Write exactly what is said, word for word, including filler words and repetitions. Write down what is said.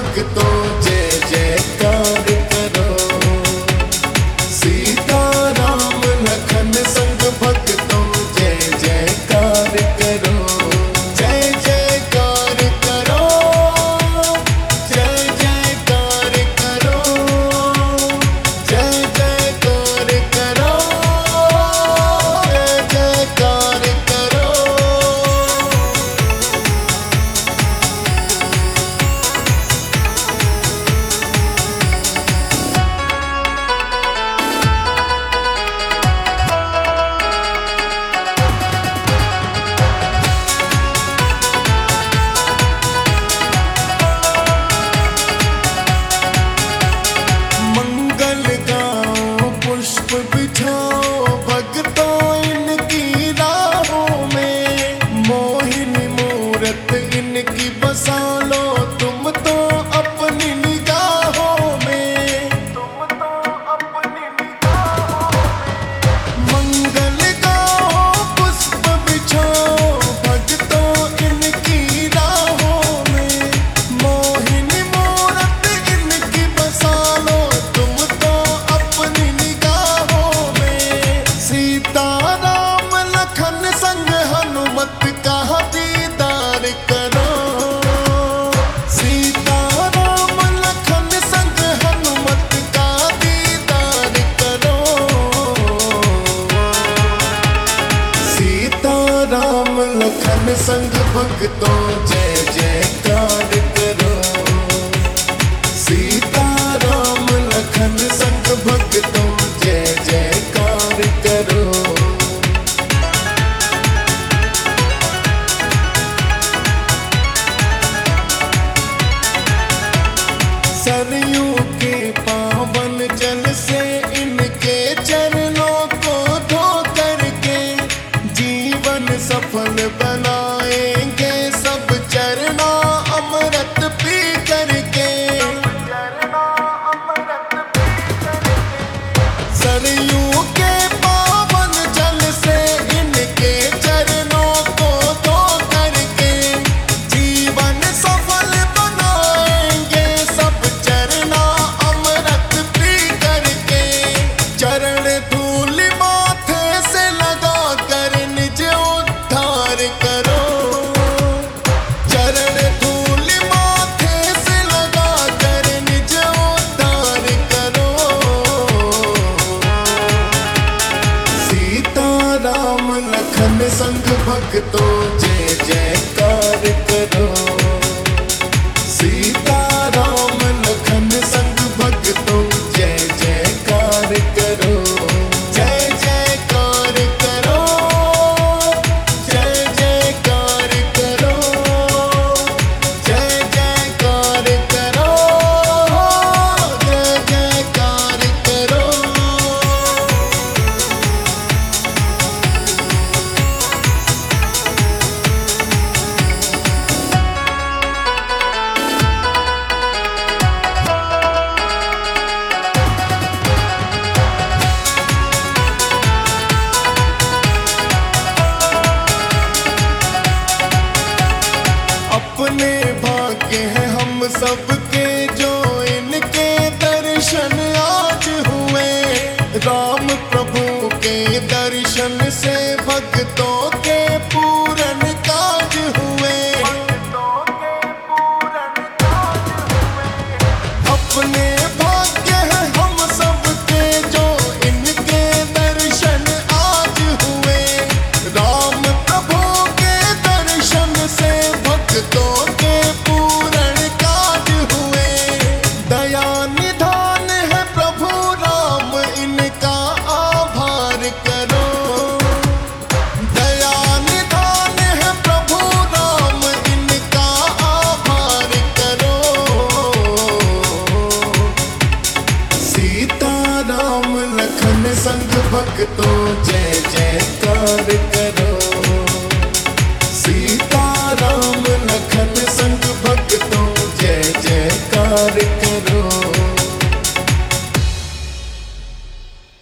भक्तों जय जयकार करो। सीता राम लखन संग भक्तों जय जयकार करो। जय जयकार करो, जय जयकार करो, जय जयकार करो, जय जयकार करो। मंगल गाओ पुष्प बिछाओ भक्तों इनकी राहों में। मोहिनी मूरत इनकी बसा लो तुम तो अपनी निगाहों में। तुम तो अपनी निगाहों में। मंगल गाओ पुष्प बिछाओ भक्तों इनकी राहों में। मोहिनी मूरत इनकी बसा लो तुम तो अपनी निगाहों में। सीता राम लखन संग हनुमत का दीदार करो। सीता राम लखन संग हनुमत का दीदार करो। सीता राम लखन संग भक्तों जय जयकार करो। सीता राम लखन संग भक्तों जय जयकार करो। सरयू के पावन जल से इनके चरणों को धो करके जीवन सफल बनाएंगे सब चरना अमृत पी करके। सरयू के पावन जल से इनके चरणों को धो करके जीवन सफल बनाएंगे सब चरना अमृत पी करके। चरण धूल माथे से लगा कर निज उद्धार करो। चरण धूल माथे से लगा कर निज उद्धार करो। सीता राम लखन संग भक्तों जय जयकार करो। सीता राम लखन संग भक्तों जय जयकार करो। जय जयकार करो, जय जयकार करो, जय जयकार करो, जय जयकार करो। अपने भाग्य हैं हम सबके जो इनके दर्शन आज हुए। राम प्रभु के दर्शन से भक्तों के पूरन काज हुए। अपने भाग्य हैं हम सबके जो इनके दर्शन आज हुए। राम प्रभु के दर्शन से भक्तों के पूरण काज हुए। दया निधान है प्रभु राम इनका आभार करो। दया निधान है प्रभु राम इनका आभार करो। सीता राम लखन संग भक्तों जय जयकार